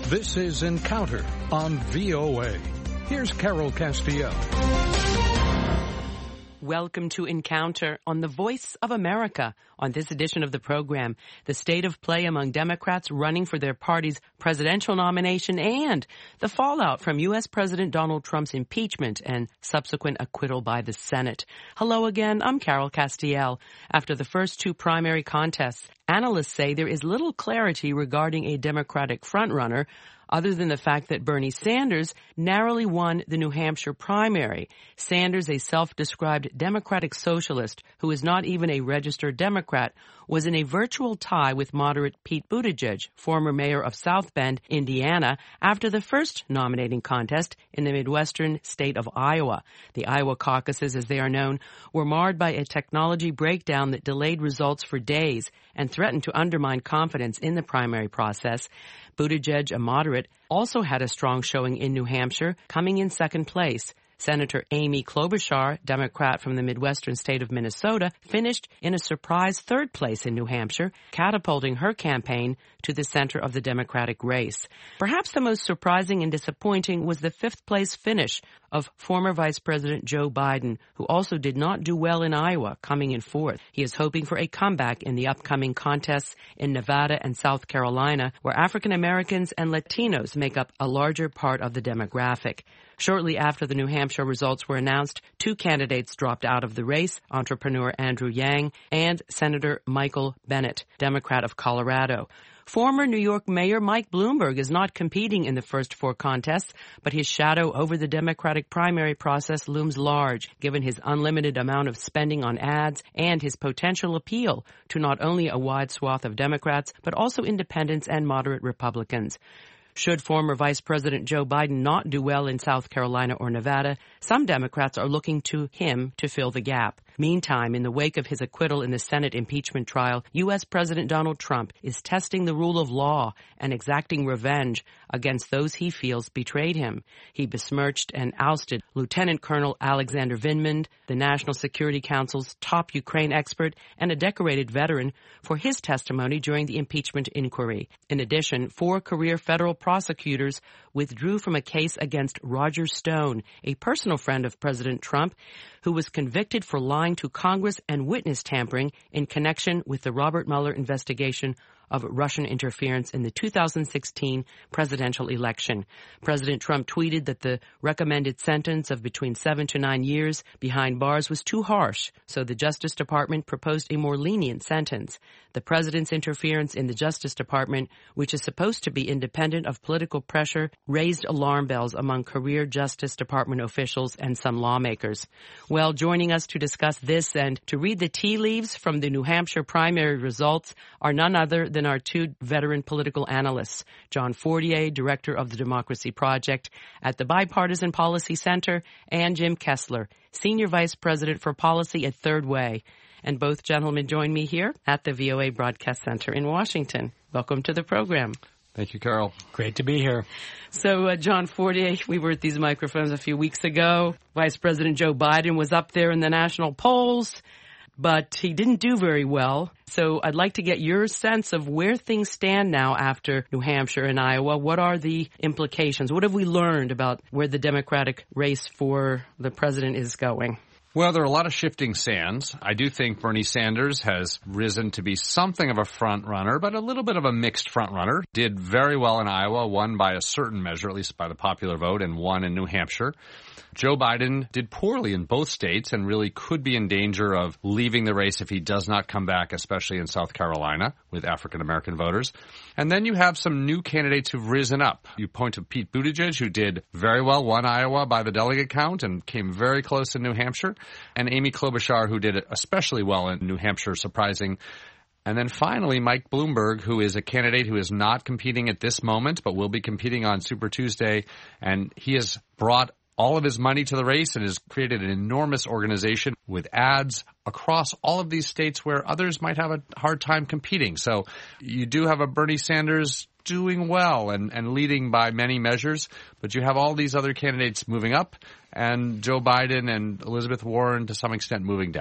This is Encounter on VOA. Here's Carol Castillo. Welcome to Encounter on the Voice of America. On this edition of the program, the state of play among Democrats running for their party's presidential nomination and the fallout from U.S. President Donald Trump's impeachment and subsequent acquittal by the Senate. Hello again, I'm Carol Castillo. After the first two primary contests, analysts say there is little clarity regarding a Democratic frontrunner, other than the fact that Bernie Sanders narrowly won the New Hampshire primary. Sanders, a self-described Democratic socialist who is not even a registered Democrat, was in a virtual tie with moderate Pete Buttigieg, former mayor of South Bend, Indiana, after the first nominating contest in the Midwestern state of Iowa. The Iowa caucuses, as they are known, were marred by a technology breakdown that delayed results for days and threatened to undermine confidence in the primary process. Buttigieg, a moderate, also had a strong showing in New Hampshire, coming in second place. Senator Amy Klobuchar, Democrat from the Midwestern state of Minnesota, finished in a surprise third place in New Hampshire, catapulting her campaign to the center of the Democratic race. Perhaps the most surprising and disappointing was the fifth-place finish of former Vice President Joe Biden, who also did not do well in Iowa, coming in fourth. He is hoping for a comeback in the upcoming contests in Nevada and South Carolina, where African Americans and Latinos make up a larger part of the demographic. Shortly after the New Hampshire results were announced, two candidates dropped out of the race, entrepreneur Andrew Yang and Senator Michael Bennet, Democrat of Colorado. Former New York Mayor Mike Bloomberg is not competing in the first four contests, but his shadow over the Democratic primary process looms large, given his unlimited amount of spending on ads and his potential appeal to not only a wide swath of Democrats, but also independents and moderate Republicans. Should former Vice President Joe Biden not do well in South Carolina or Nevada, some Democrats are looking to him to fill the gap. Meantime, in the wake of his acquittal in the Senate impeachment trial, U.S. President Donald Trump is testing the rule of law and exacting revenge against those he feels betrayed him. He besmirched and ousted Lieutenant Colonel Alexander Vindman, the National Security Council's top Ukraine expert and a decorated veteran, for his testimony during the impeachment inquiry. In addition, 4 career federal prosecutors withdrew from a case against Roger Stone, a personal friend of President Trump, who was convicted for lying to Congress and witness tampering in connection with the Robert Mueller investigation of Russian interference in the 2016 presidential election. President Trump tweeted that the recommended sentence of between 7 to 9 years behind bars was too harsh, so the Justice Department proposed a more lenient sentence. The president's interference in the Justice Department, which is supposed to be independent of political pressure, raised alarm bells among career Justice Department officials and some lawmakers. Well, joining us to discuss this and to read the tea leaves from the New Hampshire primary results are none other than our two veteran political analysts, John Fortier, director of the Democracy Project at the Bipartisan Policy Center, and Jim Kessler, senior vice president for policy at Third Way. And both gentlemen join me here at the VOA Broadcast Center in Washington. Welcome to the program. Thank you, Carol. Great to be here. So, John Fortier, we were at these microphones a few weeks ago. Vice President Joe Biden was up there in the national polls, but he didn't do very well. So I'd like to get your sense of where things stand now after New Hampshire and Iowa. What are the implications? What have we learned about where the Democratic race for the president is going? Well, there are a lot of shifting sands. I do think Bernie Sanders has risen to be something of a front runner, but a little bit of a mixed front runner. Did very well in Iowa, won by a certain measure, at least by the popular vote, and won in New Hampshire. Joe Biden did poorly in both states and really could be in danger of leaving the race if he does not come back, especially in South Carolina with African-American voters. And then you have some new candidates who've risen up. You point to Pete Buttigieg, who did very well, won Iowa by the delegate count and came very close in New Hampshire. And Amy Klobuchar, who did especially well in New Hampshire, surprising. And then finally, Mike Bloomberg, who is a candidate who is not competing at this moment, but will be competing on Super Tuesday. And he has brought all of his money to the race and has created an enormous organization with ads across all of these states where others might have a hard time competing. So you do have a Bernie Sanders doing well and leading by many measures, but you have all these other candidates moving up and Joe Biden and Elizabeth Warren to some extent moving down.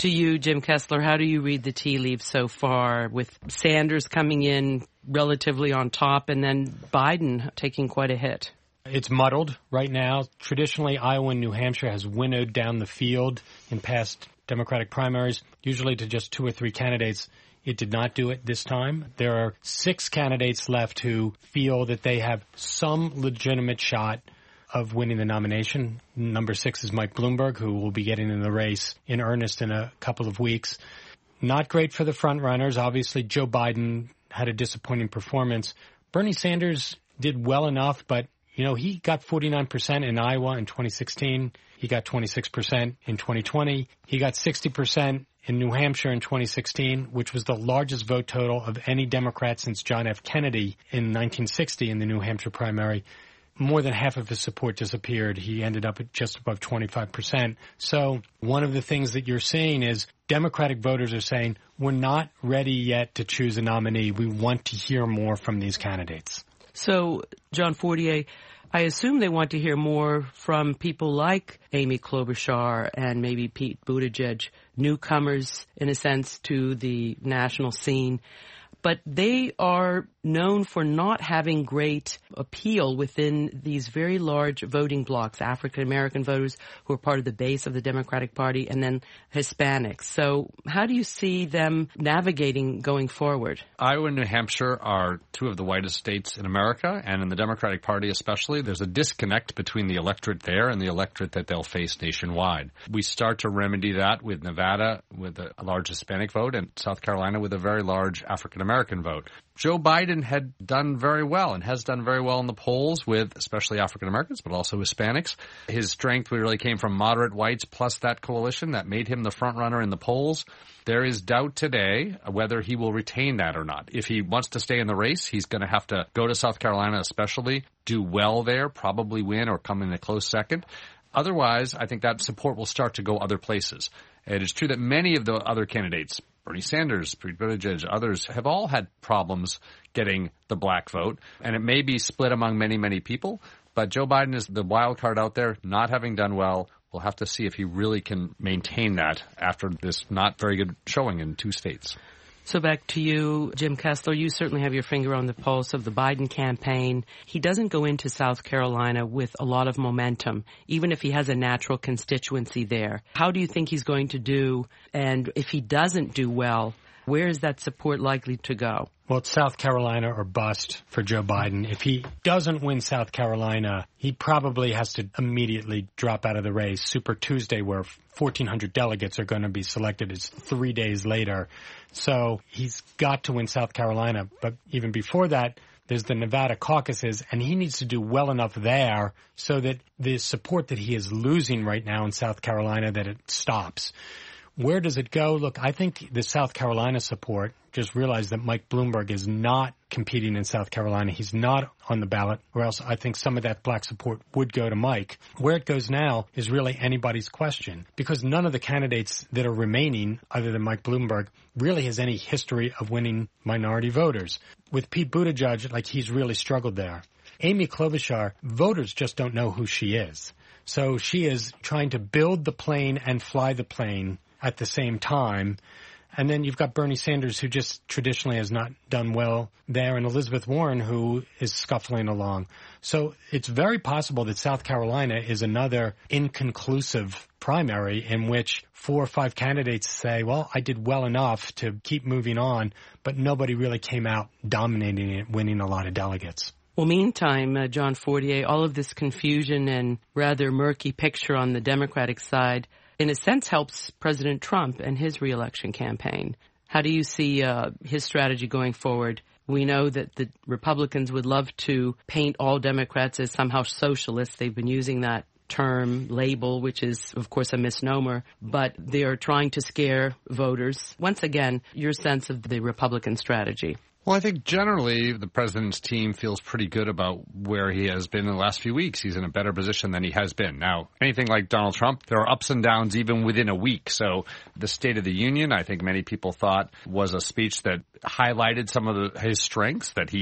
To you, Jim Kessler, how do you read the tea leaves so far, with Sanders coming in relatively on top and then Biden taking quite a hit? It's muddled right now. Traditionally, Iowa and New Hampshire has winnowed down the field in past Democratic primaries, usually to just 2 or 3 candidates. It did not do it this time. There are 6 candidates left who feel that they have some legitimate shot of winning the nomination. Number 6 is Mike Bloomberg, who will be getting in the race in earnest in a couple of weeks. Not great for the front runners. Obviously, Joe Biden had a disappointing performance. Bernie Sanders did well enough, but he got 49% in Iowa in 2016. He got 26% in 2020. He got 60% in New Hampshire in 2016, which was the largest vote total of any Democrat since John F. Kennedy in 1960 in the New Hampshire primary. More than half of his support disappeared. He ended up at just above 25%. So one of the things that you're seeing is Democratic voters are saying, we're not ready yet to choose a nominee. We want to hear more from these candidates. So, John Fortier, I assume they want to hear more from people like Amy Klobuchar and maybe Pete Buttigieg, newcomers, in a sense, to the national scene. But they are known for not having great appeal within these very large voting blocs, African-American voters who are part of the base of the Democratic Party, and then Hispanics. So how do you see them navigating going forward? Iowa and New Hampshire are 2 of the whitest states in America, and in the Democratic Party especially, there's a disconnect between the electorate there and the electorate that they'll face nationwide. We start to remedy that with Nevada with a large Hispanic vote and South Carolina with a very large African-American vote. Joe Biden had done very well and has done very well in the polls with especially African Americans, but also Hispanics. His strength really came from moderate whites plus that coalition that made him the front runner in the polls. There is doubt today whether he will retain that or not. If he wants to stay in the race, he's going to have to go to South Carolina especially, do well there, probably win or come in a close second. Otherwise, I think that support will start to go other places. It is true that many of the other candidates, Bernie Sanders, Pete Buttigieg, others, have all had problems getting the black vote, and it may be split among many, many people, but Joe Biden is the wild card out there, not having done well. We'll have to see if he really can maintain that after this not very good showing in 2 states. So back to you, Jim Kessler. You certainly have your finger on the pulse of the Biden campaign. He doesn't go into South Carolina with a lot of momentum, even if he has a natural constituency there. How do you think he's going to do? And if he doesn't do well, where is that support likely to go? Well, it's South Carolina or bust for Joe Biden. If he doesn't win South Carolina, he probably has to immediately drop out of the race. Super Tuesday, where 1,400 delegates are going to be selected, is 3 days later. So he's got to win South Carolina. But even before that, there's the Nevada caucuses, and he needs to do well enough there so that the support that he is losing right now in South Carolina, that it stops. Where does it go? Look, I think the South Carolina support, just realize that Mike Bloomberg is not competing in South Carolina. He's not on the ballot, or else I think some of that black support would go to Mike. Where it goes now is really anybody's question, because none of the candidates that are remaining, other than Mike Bloomberg, really has any history of winning minority voters. With Pete Buttigieg, he's really struggled there. Amy Klobuchar, voters just don't know who she is. So she is trying to build the plane and fly the plane at the same time. And then you've got Bernie Sanders, who just traditionally has not done well there, and Elizabeth Warren, who is scuffling along. So it's very possible that South Carolina is another inconclusive primary in which 4 or 5 candidates say, well, I did well enough to keep moving on, but nobody really came out dominating it, winning a lot of delegates. Well, meantime, John Fortier, all of this confusion and rather murky picture on the Democratic side, in a sense, helps President Trump and his reelection campaign. How do you see his strategy going forward? We know that the Republicans would love to paint all Democrats as somehow socialists. They've been using that term, label, which is, of course, a misnomer, but they are trying to scare voters. Once again, your sense of the Republican strategy. Well, I think generally the president's team feels pretty good about where he has been in the last few weeks. He's in a better position than he has been. Now, anything like Donald Trump, there are ups and downs even within a week. So the State of the Union, I think many people thought, was a speech that highlighted some of his strengths, that he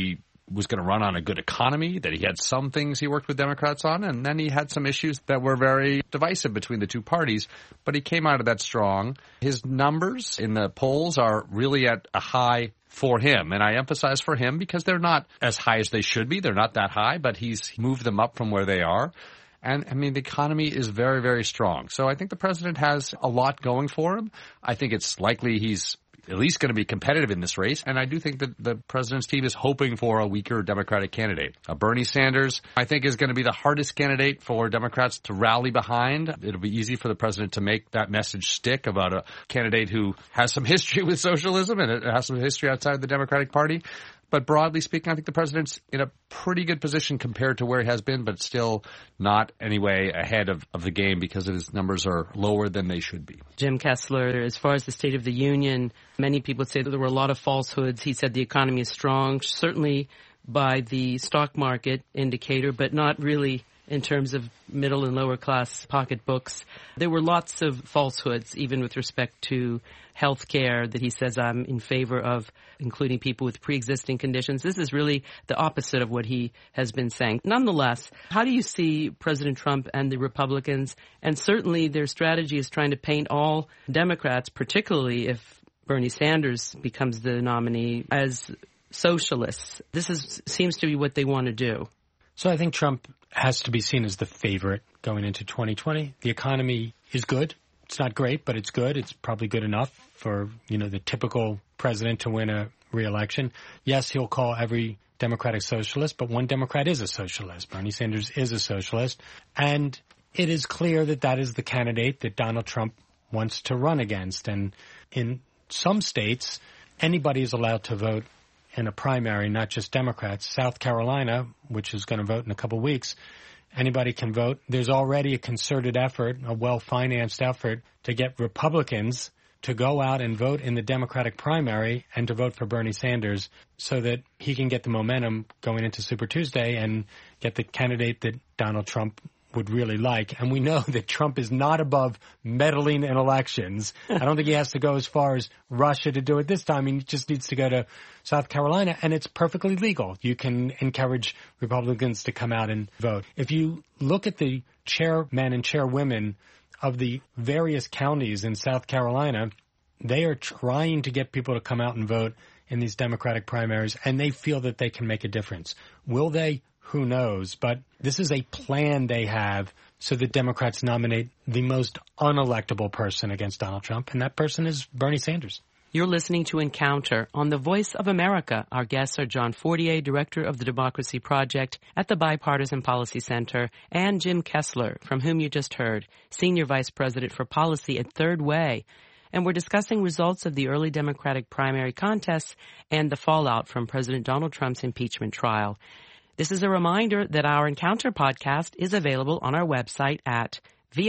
was going to run on a good economy, that he had some things he worked with Democrats on, and then he had some issues that were very divisive between the two parties. But he came out of that strong. His numbers in the polls are really at a high for him. And I emphasize for him because they're not as high as they should be. They're not that high, but he's moved them up from where they are. And, I mean, the economy is very, very strong. So I think the president has a lot going for him. I think it's likely he's at least going to be competitive in this race. And I do think that the president's team is hoping for a weaker Democratic candidate. Bernie Sanders, I think, is going to be the hardest candidate for Democrats to rally behind. It'll be easy for the president to make that message stick about a candidate who has some history with socialism and it has some history outside of the Democratic Party. But broadly speaking, I think the president's in a pretty good position compared to where he has been, but still not anyway ahead of the game because his numbers are lower than they should be. Jim Kessler, as far as the State of the Union, many people say that there were a lot of falsehoods. He said the economy is strong, certainly by the stock market indicator, but not really in terms of middle and lower class pocketbooks. There were lots of falsehoods, even with respect to health care, that he says I'm in favor of including people with pre-existing conditions. This is really the opposite of what he has been saying. Nonetheless, how do you see President Trump and the Republicans, and certainly their strategy is trying to paint all Democrats, particularly if Bernie Sanders becomes the nominee, as socialists? This seems to be what they want to do. So I think Trump has to be seen as the favorite going into 2020. The economy is good. It's not great, but it's good. It's probably good enough for, the typical president to win a re-election. Yes, he'll call every Democratic socialist, but one Democrat is a socialist. Bernie Sanders is a socialist. And it is clear that that is the candidate that Donald Trump wants to run against. And in some states, anybody is allowed to vote in a primary, not just Democrats. South Carolina, which is going to vote in a couple of weeks, anybody can vote. There's already a concerted effort, a well-financed effort to get Republicans to go out and vote in the Democratic primary and to vote for Bernie Sanders so that he can get the momentum going into Super Tuesday and get the candidate that Donald Trump would really like. And we know that Trump is not above meddling in elections. I don't think he has to go as far as Russia to do it this time. He just needs to go to South Carolina, and it's perfectly legal. You can encourage Republicans to come out and vote. If you look at the chairmen and chairwomen of the various counties in South Carolina, they are trying to get people to come out and vote in these Democratic primaries, and they feel that they can make a difference. Will they? Who knows? But this is a plan they have so that Democrats nominate the most unelectable person against Donald Trump, and that person is Bernie Sanders. You're listening to Encounter on the Voice of America. Our guests are John Fortier, Director of the Democracy Project at the Bipartisan Policy Center, and Jim Kessler, from whom you just heard, Senior Vice President for Policy at Third Way. And we're discussing results of the early Democratic primary contests and the fallout from President Donald Trump's impeachment trial. This is a reminder that our Encounter podcast is available on our website at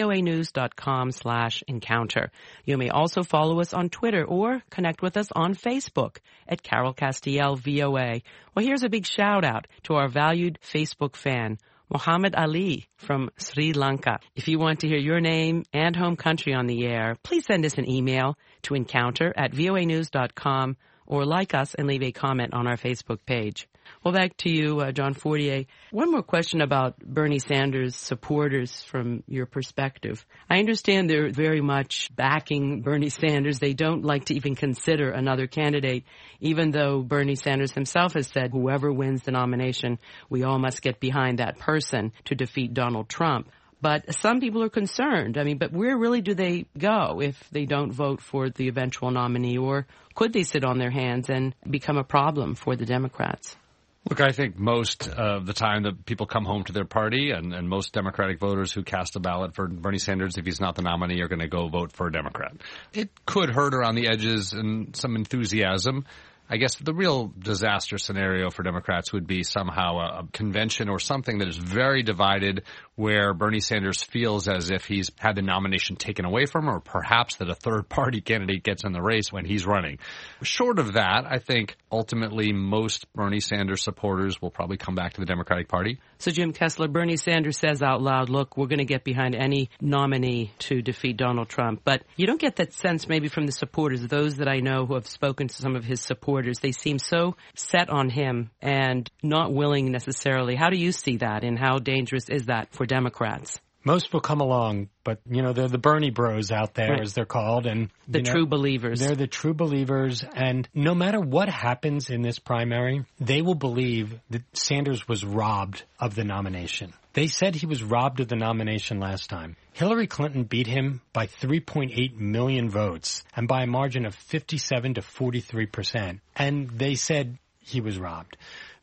voanews.com/encounter. You may also follow us on Twitter or connect with us on Facebook at Carol Castiel VOA. Well, here's a big shout out to our valued Facebook fan, Muhammad Ali from Sri Lanka. If you want to hear your name and home country on the air, please send us an email to encounter@voanews.com or like us and leave a comment on our Facebook page. Well, back to you, John Fortier. One more question about Bernie Sanders supporters from your perspective. I understand they're very much backing Bernie Sanders. They don't like to even consider another candidate, even though Bernie Sanders himself has said whoever wins the nomination, we all must get behind that person to defeat Donald Trump. But some people are concerned. But where really do they go if they don't vote for the eventual nominee? Or could they sit on their hands and become a problem for the Democrats? Look, I think most of the time that people come home to their party and most Democratic voters who cast a ballot for Bernie Sanders, if he's not the nominee, are going to go vote for a Democrat. It could hurt around the edges and some enthusiasm. I guess the real disaster scenario for Democrats would be somehow a convention or something that is very divided where Bernie Sanders feels as if he's had the nomination taken away from him, or perhaps that a third-party candidate gets in the race when he's running. Short of that, I think ultimately most Bernie Sanders supporters will probably come back to the Democratic Party. So, Jim Kessler, Bernie Sanders says out loud, look, we're going to get behind any nominee to defeat Donald Trump. But you don't get that sense maybe from the supporters, those that I know who have spoken to some of his supporters, supporters. They seem so set on him and not willing necessarily. How do you see that, and how dangerous is that for Democrats? Most will come along, but, they're the Bernie bros out there, right, as they're called. And the true believers. They're the true believers. And no matter what happens in this primary, they will believe that Sanders was robbed of the nomination. They said he was robbed of the nomination last time. Hillary Clinton beat him by 3.8 million votes and by a margin of 57 to 43%. And they said he was robbed.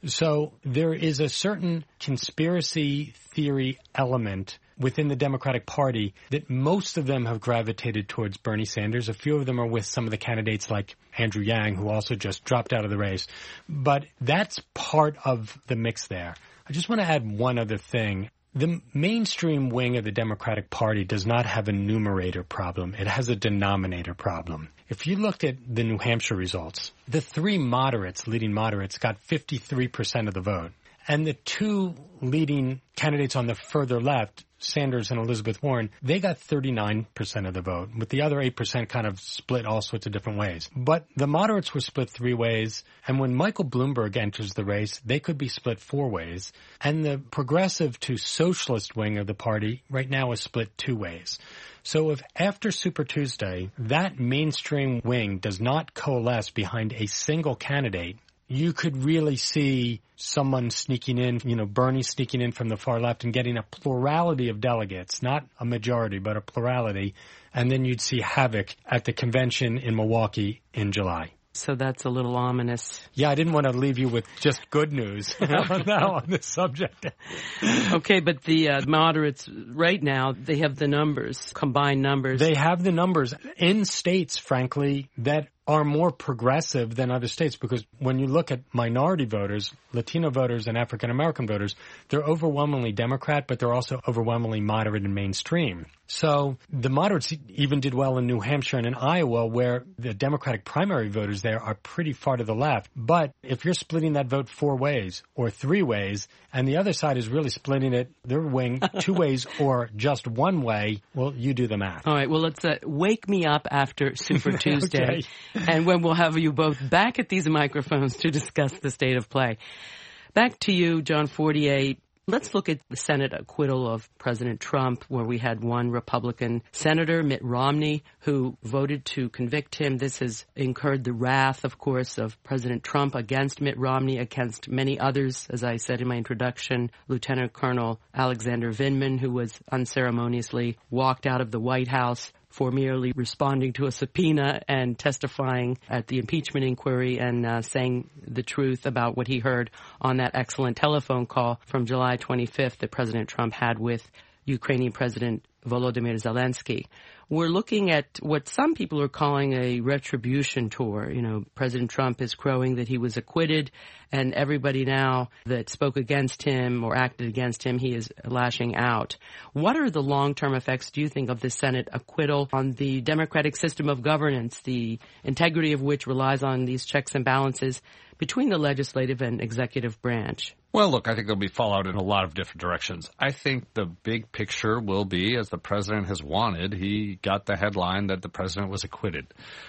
So there is a certain conspiracy theory element within the Democratic Party that most of them have gravitated towards Bernie Sanders. A few of them are with some of the candidates like Andrew Yang, who also just dropped out of the race. But that's part of the mix there. I just want to add one other thing. The mainstream wing of the Democratic Party does not have a numerator problem. It has a denominator problem. If you looked at the New Hampshire results, the three leading moderates, got 53% of the vote. And the two leading candidates on the further left, Sanders and Elizabeth Warren, they got 39% of the vote, with the other 8% kind of split all sorts of different ways. But the moderates were split 3 ways, and when Michael Bloomberg enters the race, they could be split 4 ways. And the progressive to socialist wing of the party right now is split 2 ways. So if after Super Tuesday, that mainstream wing does not coalesce behind a single candidate, you could really see someone sneaking in, Bernie sneaking in from the far left and getting a plurality of delegates, not a majority, but a plurality. And then you'd see havoc at the convention in Milwaukee in July. So that's a little ominous. Yeah, I didn't want to leave you with just good news on this subject. Okay, but the moderates right now, they have the numbers, combined numbers. They have the numbers in states, frankly, that are more progressive than other states, because when you look at minority voters, Latino voters and African-American voters, they're overwhelmingly Democrat, but they're also overwhelmingly moderate and mainstream. So the moderates even did well in New Hampshire and in Iowa, where the Democratic primary voters there are pretty far to the left. But if you're splitting that vote 4 ways or 3 ways, and the other side is really splitting it, their wing 2 ways or just 1 way, well, you do the math. All right, well, let's wake me up after Super Tuesday. Okay. And when we'll have you both back at these microphones to discuss the state of play. Back to you, John Fortier. Let's look at the Senate acquittal of President Trump, where we had one Republican senator, Mitt Romney, who voted to convict him. This has incurred the wrath, of course, of President Trump against Mitt Romney, against many others. As I said in my introduction, Lieutenant Colonel Alexander Vindman, who was unceremoniously walked out of the White House for merely responding to a subpoena and testifying at the impeachment inquiry and saying the truth about what he heard on that excellent telephone call from July 25th that President Trump had with Ukrainian President Volodymyr Zelensky. We're looking at what some people are calling a retribution tour. President Trump is crowing that he was acquitted, and everybody now that spoke against him or acted against him, he is lashing out. What are the long-term effects, do you think, of the Senate acquittal on the democratic system of governance, the integrity of which relies on these checks and balances between the legislative and executive branch? Well, look, I think there'll be fallout in a lot of different directions. I think the big picture will be, as the president has wanted, he got the headline that the president was acquitted.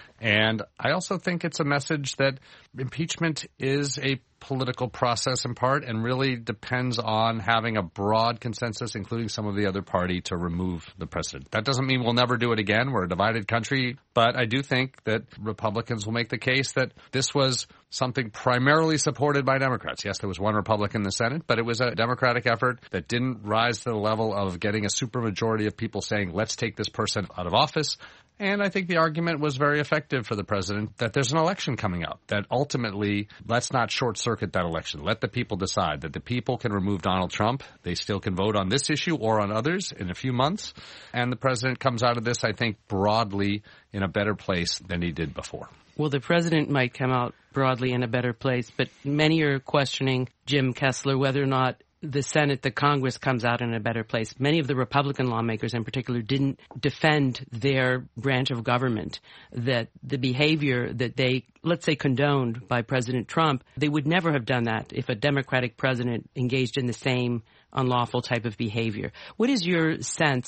And I also think it's a message that impeachment is a political process in part and really depends on having a broad consensus, including some of the other party, to remove the president. That doesn't mean we'll never do it again. We're a divided country. But I do think that Republicans will make the case that this was something primarily supported by Democrats. Yes, there was one Republican in the Senate, but it was a Democratic effort that didn't rise to the level of getting a supermajority of people saying, let's take this person out of office. And I think the argument was very effective for the president that there's an election coming up, that ultimately, let's not short-circuit that election. Let the people decide, that the people can remove Donald Trump. They still can vote on this issue or on others in a few months. And the president comes out of this, I think, broadly in a better place than he did before. Well, the president might come out broadly in a better place, but many are questioning, Jim Kessler, whether or not the Senate, the Congress, comes out in a better place. Many of the Republican lawmakers in particular didn't defend their branch of government, that the behavior that they, let's say, condoned by President Trump, they would never have done that if a Democratic president engaged in the same unlawful type of behavior. What is your sense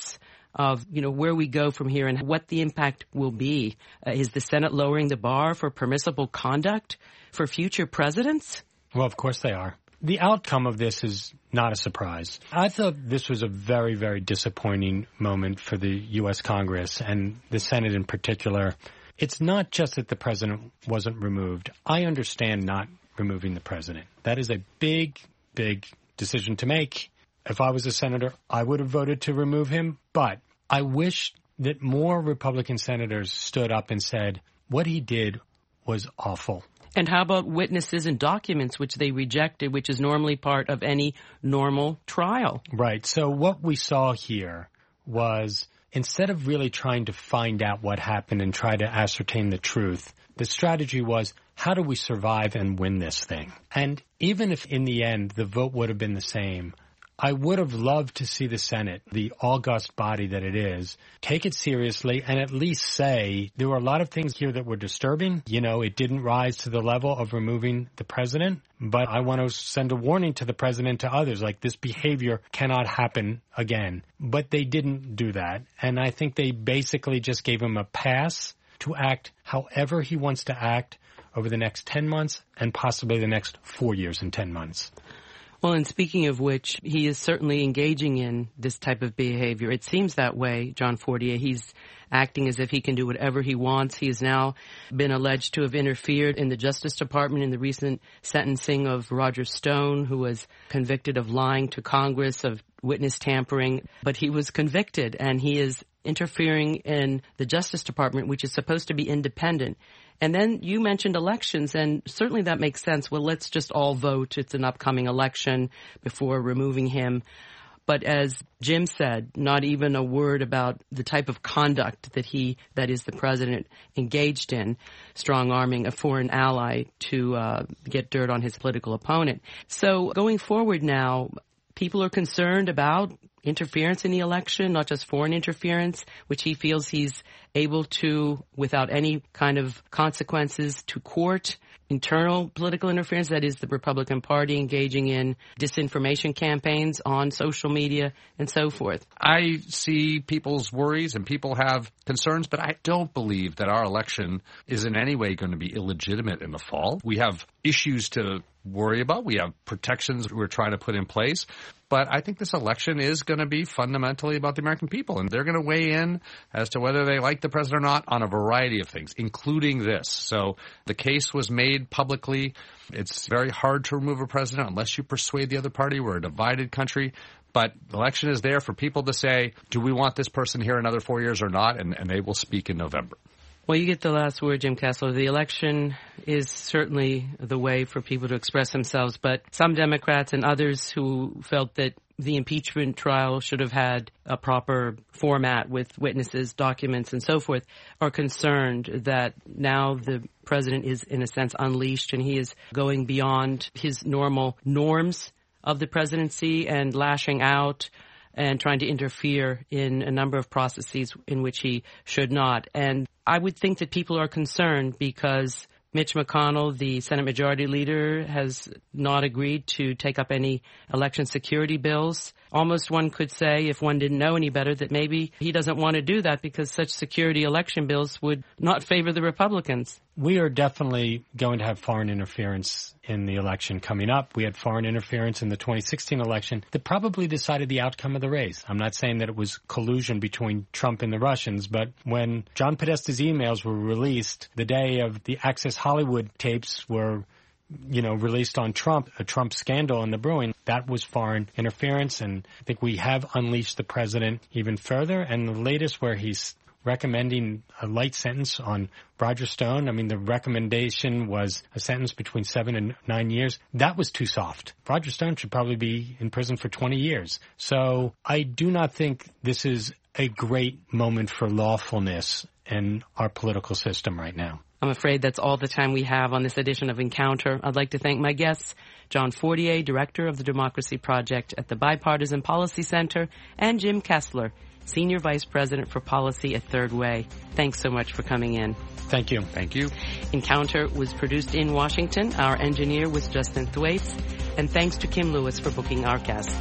of, where we go from here and what the impact will be. Is the Senate lowering the bar for permissible conduct for future presidents? Well, of course they are. The outcome of this is not a surprise. I thought this was a very, very disappointing moment for the U.S. Congress and the Senate in particular. It's not just that the president wasn't removed. I understand not removing the president. That is a big, big decision to make. If I was a senator, I would have voted to remove him. But I wish that more Republican senators stood up and said, what he did was awful. And how about witnesses and documents, which they rejected, which is normally part of any normal trial? Right. So what we saw here was, instead of really trying to find out what happened and try to ascertain the truth, the strategy was, how do we survive and win this thing? And even if in the end the vote would have been the same, I would have loved to see the Senate, the august body that it is, take it seriously and at least say there were a lot of things here that were disturbing. It didn't rise to the level of removing the president, but I want to send a warning to the president, to others, like this behavior cannot happen again. But they didn't do that. And I think they basically just gave him a pass to act however he wants to act over the next 10 months and possibly the next 4 years and 10 months. Well, and speaking of which, he is certainly engaging in this type of behavior. It seems that way, John Fortier. He's acting as if he can do whatever he wants. He has now been alleged to have interfered in the Justice Department in the recent sentencing of Roger Stone, who was convicted of lying to Congress, of witness tampering. But he was convicted, and he is interfering in the Justice Department, which is supposed to be independent. And then you mentioned elections, and certainly that makes sense. Well, let's just all vote. It's an upcoming election before removing him. But as Jim said, not even a word about the type of conduct that is the president, engaged in, strong-arming a foreign ally to get dirt on his political opponent. So going forward now, people are concerned about interference in the election, not just foreign interference, which he feels he's able to, without any kind of consequences, to court. Internal political interference, that is the Republican Party engaging in disinformation campaigns on social media and so forth. I see people's worries and people have concerns, but I don't believe that our election is in any way going to be illegitimate in the fall. We have issues to worry about. We have protections we're trying to put in place. But I think this election is going to be fundamentally about the American people, and they're going to weigh in as to whether they like the president or not on a variety of things, including this. So the case was made publicly. It's very hard to remove a president unless you persuade the other party. We're a divided country. But the election is there for people to say, do we want this person here another 4 years or not? And they will speak in November. Well, you get the last word, Jim Kessler. The election is certainly the way for people to express themselves, but some Democrats and others who felt that the impeachment trial should have had a proper format with witnesses, documents, and so forth are concerned that now the president is, in a sense, unleashed and he is going beyond his normal norms of the presidency and lashing out and trying to interfere in a number of processes in which he should not. And I would think that people are concerned because Mitch McConnell, the Senate Majority Leader, has not agreed to take up any election security bills. Almost one could say, if one didn't know any better, that maybe he doesn't want to do that because such security election bills would not favor the Republicans. We are definitely going to have foreign interference in the election coming up. We had foreign interference in the 2016 election that probably decided the outcome of the race. I'm not saying that it was collusion between Trump and the Russians, but when John Podesta's emails were released the day of the Access Hollywood tapes were released on Trump, a Trump scandal in the brewing, that was foreign interference. And I think we have unleashed the president even further. And the latest where he's recommending a light sentence on Roger Stone, I mean, the recommendation was a sentence between 7 and 9 years. That was too soft. Roger Stone should probably be in prison for 20 years. So I do not think this is a great moment for lawfulness in our political system right now. I'm afraid that's all the time we have on this edition of Encounter. I'd like to thank my guests, John Fortier, Director of the Democracy Project at the Bipartisan Policy Center, and Jim Kessler, Senior Vice President for Policy at Third Way. Thanks so much for coming in. Thank you. Thank you. Encounter was produced in Washington. Our engineer was Justin Thwaites. And thanks to Kim Lewis for booking our guests.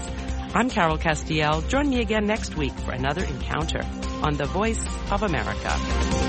I'm Carol Castiel. Join me again next week for another encounter on The Voice of America.